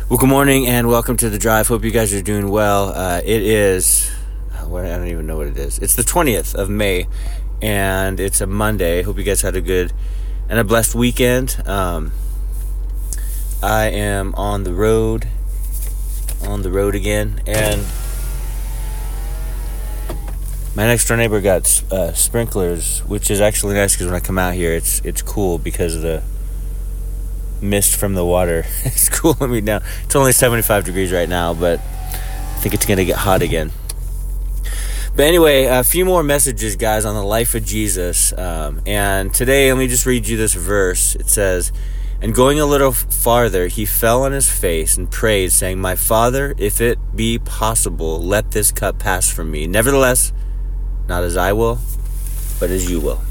Well, good morning and welcome to The Drive. Hope you guys are doing well. It is, I don't even know what it is. It's the 20th of May, and it's a Monday. Hope you guys had a good and a blessed weekend. I am on the road again, and my next door neighbor got sprinklers, which is actually nice because when I come out here, it's cool because of the mist from the water. It's cooling me down. It's only 75 degrees right now, but I think it's going to get hot again. But anyway, a few more messages, guys, on the life of Jesus. And today, let me just read you this verse. It says, "And going a little farther, he fell on his face and prayed, saying, 'My Father, if it be possible, let this cup pass from me. Nevertheless, not as I will, but as you will.'"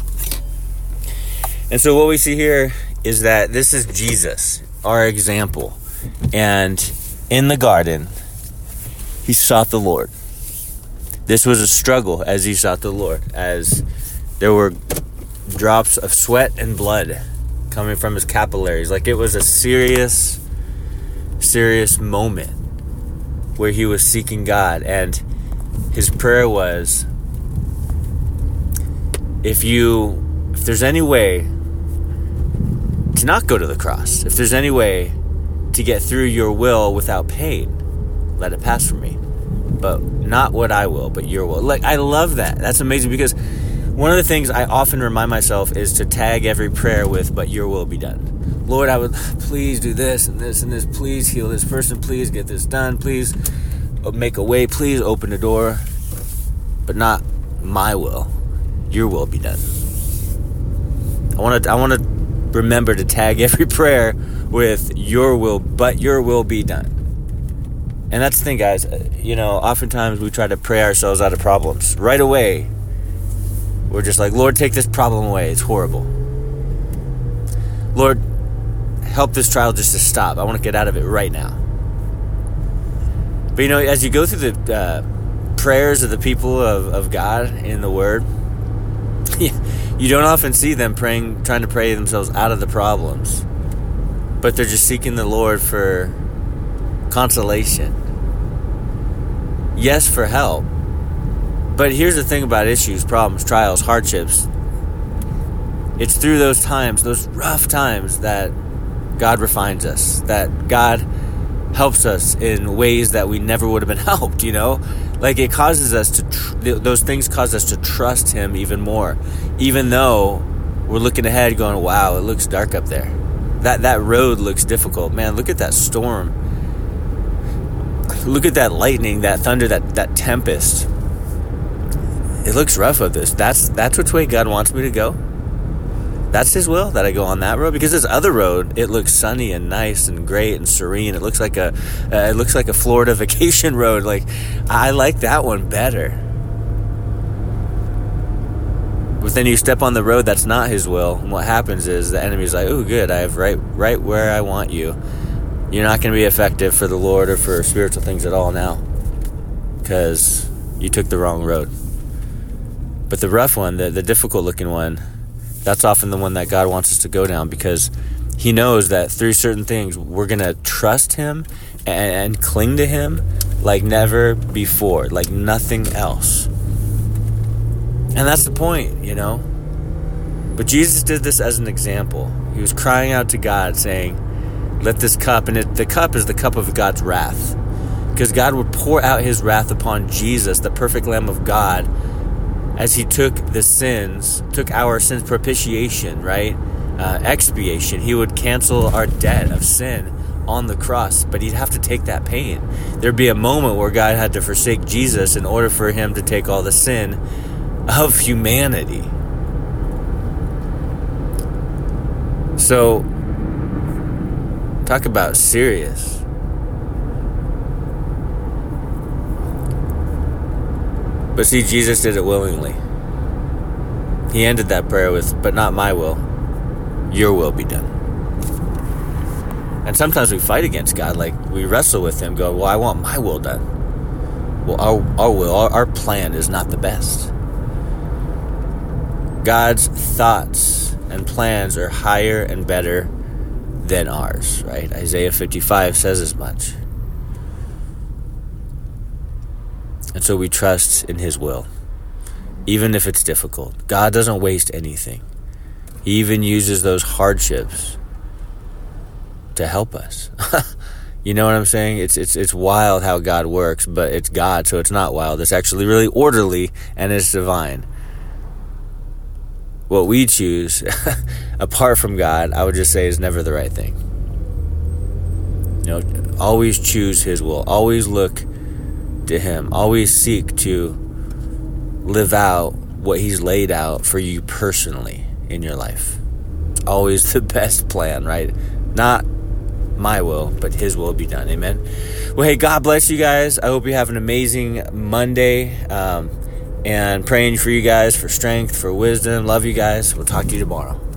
And so what we see here is that this is Jesus, our example. And in the garden, he sought the Lord. This was a struggle as he sought the Lord, as there were drops of sweat and blood coming from his capillaries. Like, it was a serious moment where he was seeking God. And his prayer was, if there's any way to not go to the cross, if there's any way to get through your will without pain, let it pass from me. But not what I will, but your will. Like, I love that. That's amazing, because one of the things I often remind myself is to tag every prayer with, "But your will be done." Lord, I would please do this and this and this. Please heal this person. Please get this done. Please make a way. Please open the door. But not my will. Your will be done. I want to remember to tag every prayer with "your will, but your will be done." And that's the thing, guys. Oftentimes we try to pray ourselves out of problems. Right away, we're just like, "Lord, take this problem away. It's horrible. Lord, help this trial just to stop. I want to get out of it right now." But as you go through the prayers of the people of God in the Word, you don't often see them trying to pray themselves out of the problems, but they're just seeking the Lord for consolation. Yes, for help. But here's the thing about issues, problems, trials, hardships. It's through those times, those rough times, that God refines us, that God helps us in ways that we never would have been helped, Like, it causes us to, those things cause us to trust him even more, even though we're looking ahead going, "Wow, it looks dark up there. That road looks difficult. Man, look at that storm. Look at that lightning, that thunder, that tempest. It looks rough of this. That's which way God wants me to go. That's his will, that I go on that road, because this other road, it looks sunny and nice and great and serene. It looks like a Florida vacation road. Like, I like that one better. But then you step on the road that's not his will, and what happens is the enemy's like, "Oh, good, I have right where I want you. You're not going to be effective for the Lord or for spiritual things at all now, because you took the wrong road." But the rough one, the difficult looking one, that's often the one that God wants us to go down, because he knows that through certain things, we're going to trust him and cling to him like never before, like nothing else. And that's the point, But Jesus did this as an example. He was crying out to God, saying, "Let this cup," and the cup is the cup of God's wrath, because God would pour out his wrath upon Jesus, the perfect Lamb of God, as he took our sins, propitiation, right? Expiation. He would cancel our debt of sin on the cross, but he'd have to take that pain. There'd be a moment where God had to forsake Jesus in order for him to take all the sin of humanity. So, talk about serious. But see, Jesus did it willingly. He ended that prayer with, "But not my will, your will be done." And sometimes we fight against God, like we wrestle with him, go, "Well, I want my will done." Well, our plan is not the best. God's thoughts and plans are higher and better than ours, right? Isaiah 55 says as much. And so we trust in his will, even if it's difficult. God doesn't waste anything. He even uses those hardships to help us. You know what I'm saying? It's wild how God works, but it's God, so it's not wild. It's actually really orderly, and it's divine. What we choose, apart from God, I would just say is never the right thing. You know, always choose his will. Always look to him. Always seek to live out what he's laid out for you personally in your life. It's always the best plan, right? Not my will, but his will be done. Amen. Well, hey, God bless you guys. I hope you have an amazing Monday. And praying for you guys for strength, for wisdom. Love you guys. We'll talk to you tomorrow.